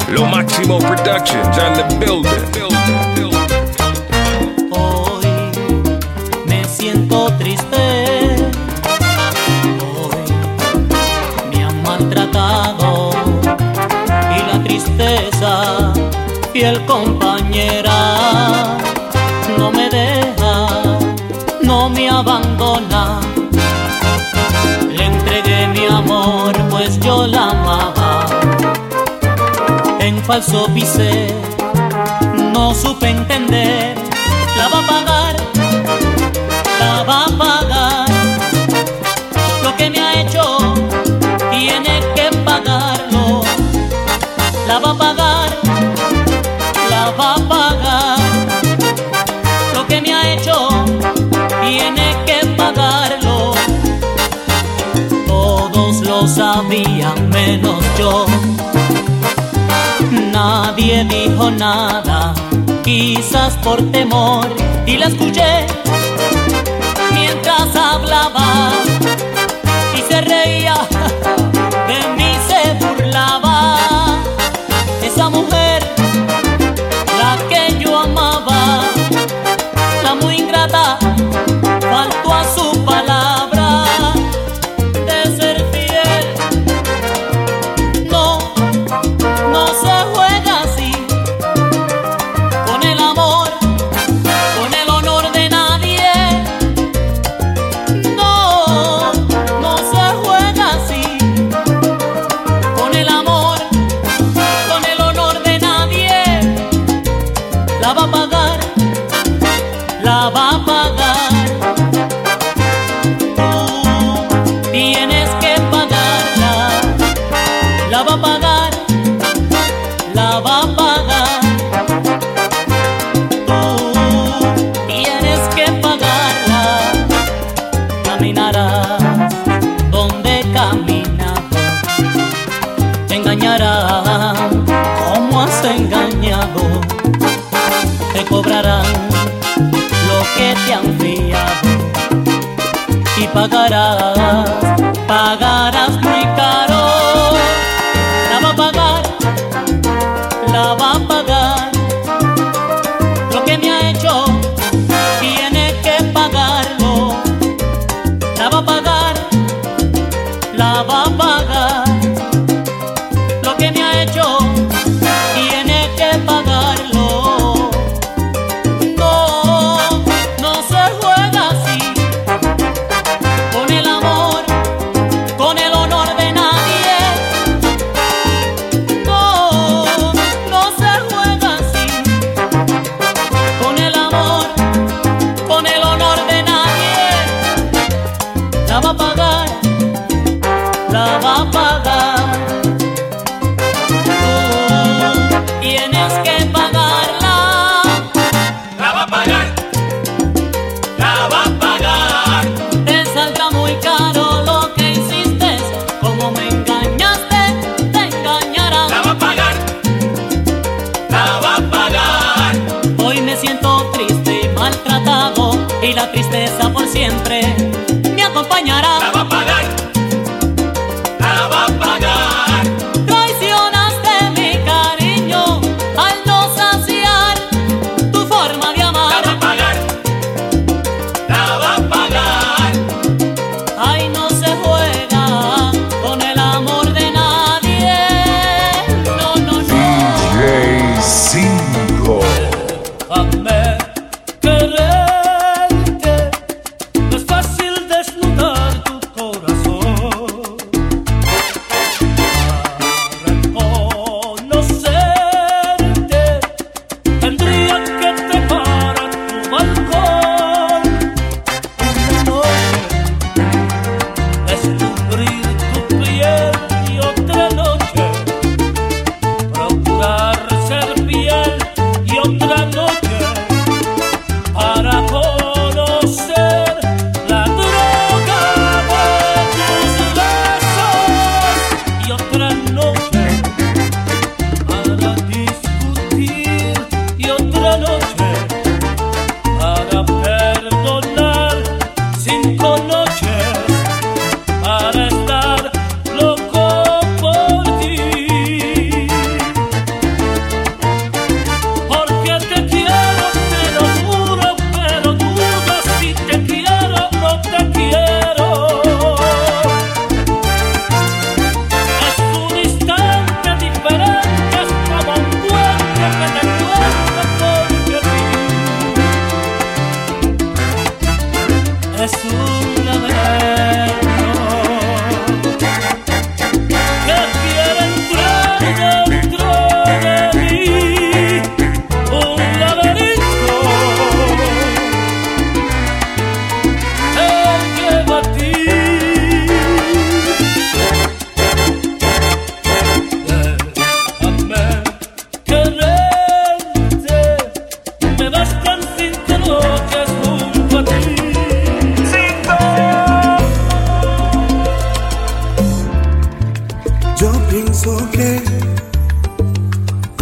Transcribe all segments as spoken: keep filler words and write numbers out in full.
Lo Máximo Productions on the building. Hoy me siento triste. Hoy me han maltratado y la tristeza, fiel compañera, no me deja, no me abandona. Le entregué mi amor, pues yo la amaba. En falso pisé, no supe entender. La va a pagar, la va a pagar. Lo que me ha hecho, tiene que pagarlo. La va a pagar, la va a pagar. Lo que me ha hecho, tiene que pagarlo. Todos lo sabían menos yo. Nadie dijo nada, quizás por temor, y la escuché mientras hablaba y se reía, de mí se burlaba. Esa mujer, la que yo amaba, la muy ingrata, faltó a su palabra de ser fiel. No, no se juega así con el amor, con el honor de nadie. No, no se juega así con el amor, con el honor de nadie. La va a pagar, la va a pagar. Tú tienes que pagarla. La va a pagar, la va a pagar. Tú tienes que pagarla. Caminarás donde caminado, te engañarán como has engañado. Te cobrarán lo que te han fiado y pagarás, pagarás muy caro. La va a pagar, la va a pagar. Lo que me ha hecho, tiene que pagarlo. La va a pagar, la va a pagar. Lo que me ha hecho, tiene que pagarlo. No, no se juega así con el amor, con el honor de nadie. No, no se juega así con el amor, con el honor de nadie. La va a pagar, la va a pagar. Tú tienes que pagarla. La va a pagar, la va a pagar. Te saldrá muy caro lo que hiciste. Como me engañaste, te engañarás. La va a pagar, la va a pagar. Hoy me siento triste y maltratado, y la tristeza por siempre me acompañará. La va a pagar, la va a pagar. Traicionaste mi cariño al no saciar tu forma de La amar. va a pagar, la va a pagar. Ay, no se juega con el amor de nadie. No, no, no. J cinco. Déjame quererte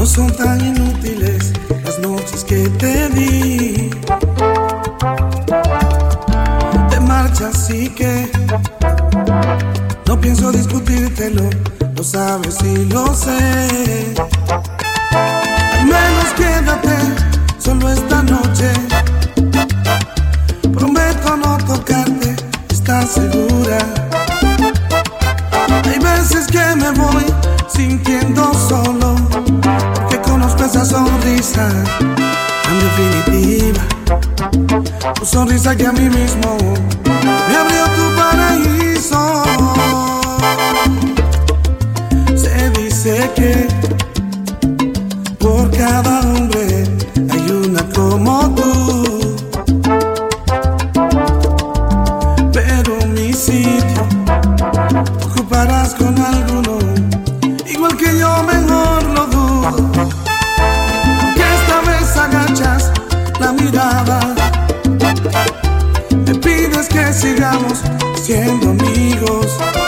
son tan inútiles las noches que te di. Te marchas y que no pienso discutírtelo, lo sabes y lo sé. Al menos quédate solo esta noche. Prometo no tocarte, ¿estás segura? Hay veces que me voy sintiendo solo, porque conozco esa sonrisa tan definitiva. Tu sonrisa que a mí mismo me abrió tu paraíso. Se dice que por cada hombre hay una como tú, pero mi sitio ocuparás con alguno, igual que yo, mejor lo dudo. Que esta vez agachas la mirada, me pides que sigamos siendo amigos.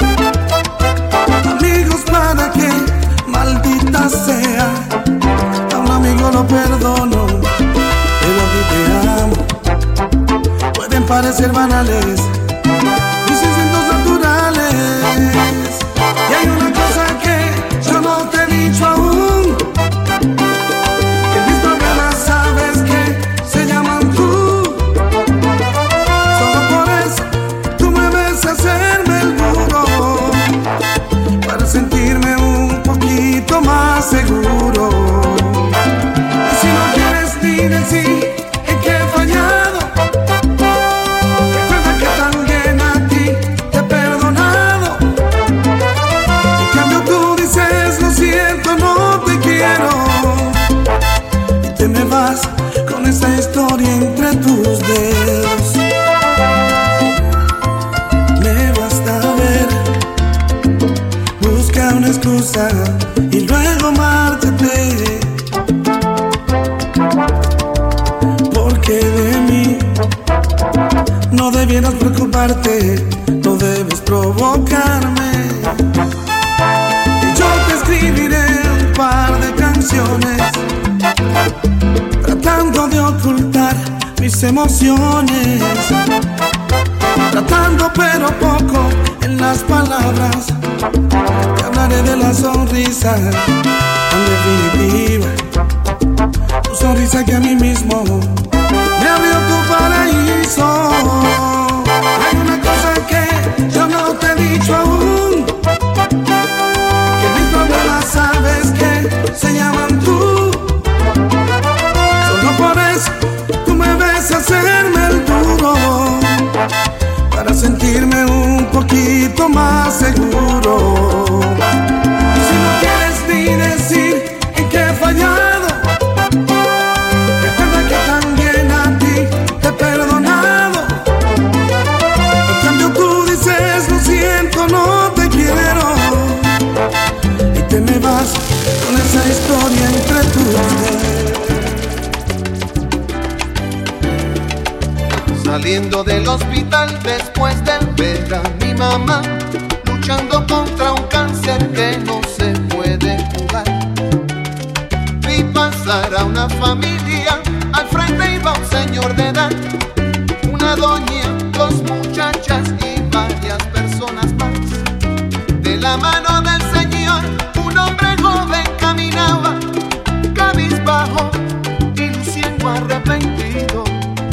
Amigos para que, maldita sea, a un amigo lo perdono, pero a ti te amo. Pueden parecer banales mis instintos naturales, y hay una cosa que yo no te he dicho aún, que mis problemas sabes que se llaman tú. Solo por eso tú me ves hacerme el duro, para sentirme un poquito más seguro. Y si no quieres ni decir en qué he fallado, recuerda que también a ti te he perdonado. En cambio tú dices lo siento, no te quiero, y te me vas con esa historia entre tus dedos. Me basta ver, busca una excusa y luego márchate, porque de mí no debieras preocuparte, no debes provocarme. Yo te escribiré un par de canciones, tratando de ocultar mis emociones, tratando pero poco en las palabras. Te hablaré de la sonrisa tan definitiva, tu sonrisa que a mí mismo me abrió tu paraíso. Hay una cosa que yo no te he dicho aún, que mis problemas sabes que se llaman tú. Solo por eso tú me ves hacerme el duro, para sentirme un poquito más seguro. Y si no quieres ni decir en qué he fallado, recuerda que también a ti te he perdonado. En cambio tú dices lo siento, no te quiero, y te me vas con esa historia entre tus dedos. Saliendo del hospital después de ver a mi mamá luchando contra un cáncer que no se puede curar, vi pasar a una familia, al frente iba un señor de edad, una doña, dos muchachas y varias personas más. De la mano del señor un hombre joven caminaba, cabizbajo y luciendo arrepentido.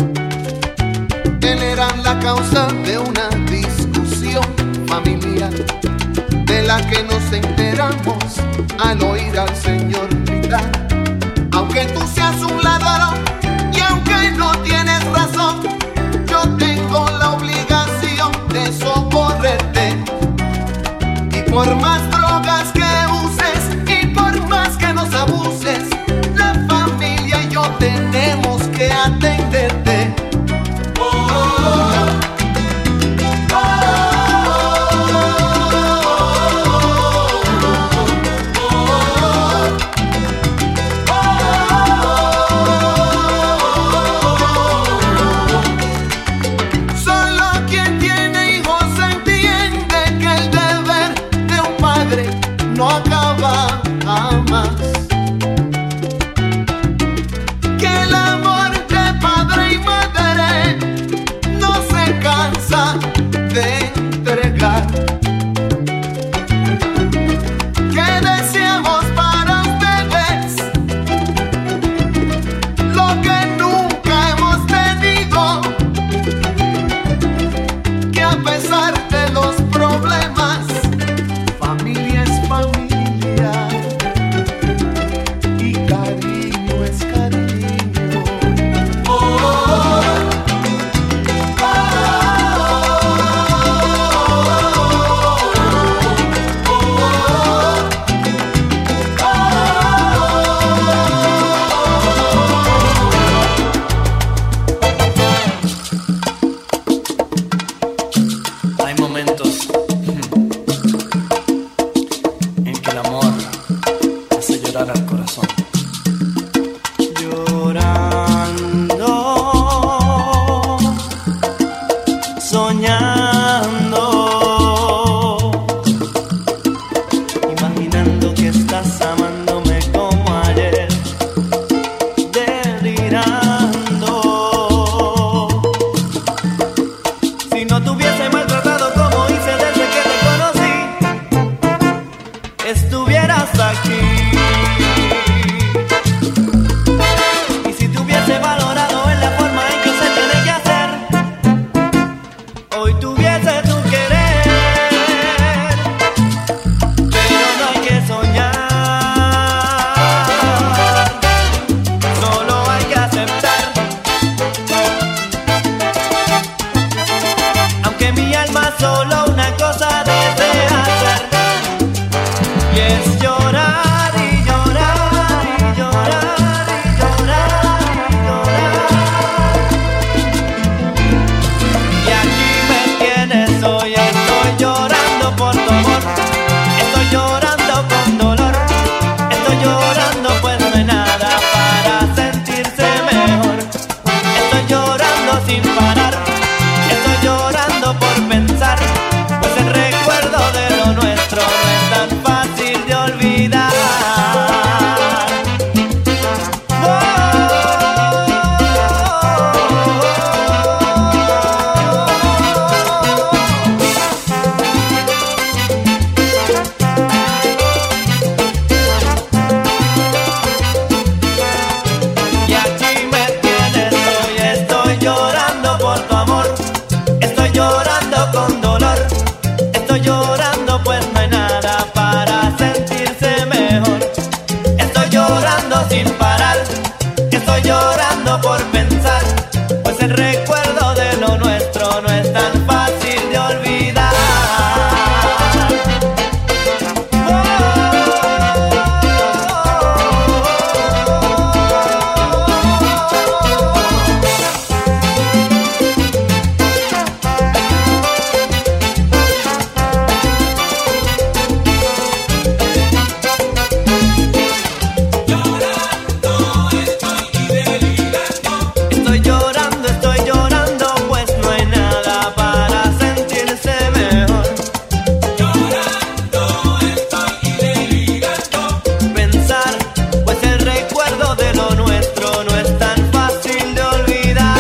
Él era la causa de una discusión familiar, de la que nos enteramos al oír al Señor gritar: aunque tú seas un ladrón y aunque no tienes razón, yo tengo la obligación de socorrerte. Y por más drogas que uses y por más que nos abuses, la familia y yo tenemos que atenderte. corazón. Llorando, soñando, imaginando que estás amándome como ayer, delirando. Si no te hubiese maltratado como hice desde que te conocí, estuvieras aquí. Y si te hubiese valorado en la forma en que se tiene que hacer, hoy tuviese tu querer. Pero no hay que soñar, solo hay que aceptar. Aunque mi alma solo una cosa desea hacer, y es llorar y llorar y llorar y llorar y llorar. Y aquí me tienes hoy, estoy llorando por tu amor, estoy llorando con dolor, estoy llorando pues no hay nada para sentirse mejor. Estoy llorando sin parar, estoy llorando por pensar, pues el recuerdo de lo nuestro no es tan fácil de olvidar. Y aquí me tienes hoy, estoy llorando por tu amor, estoy llorando con dolor, estoy llorando pues no hay nada para sentirse mejor. Estoy llorando sin parar, estoy llorando por pensar, pues el recuerdo de lo nuestro no es tan fácil de olvidar. Estoy llorando, estoy llorando, pues no hay nada para sentirse mejor. Llorando estoy delirando. Pensar, pues el recuerdo de lo nuestro no es tan fácil de olvidar.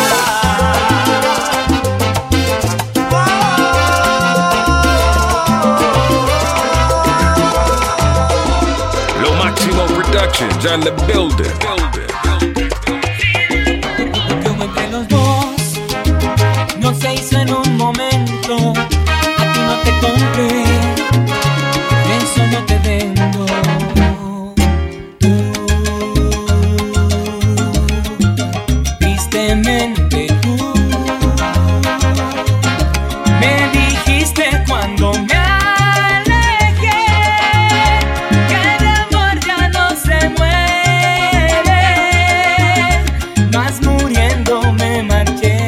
Lo Máximo Productions on the building. Porque hubo entre los dos, no se hizo en un momento. A ti no te compré, por eso no te vendo. Tú, tristemente tú, me dijiste cuando me alejé que de amor ya no se muere. Mas muriendo me marché,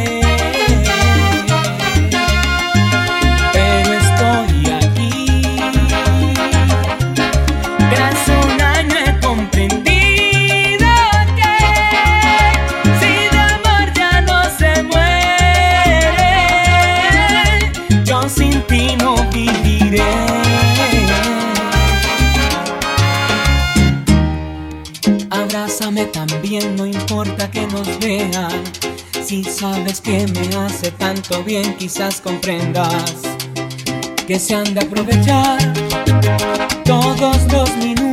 pero estoy aquí. Tras un año he comprendido que si de amor ya no se muere, yo sin ti no viviré. Abrázame también, no importa que nos vean. Si sabes que me hace tanto bien, quizás comprendas que se han de aprovechar todos los minutos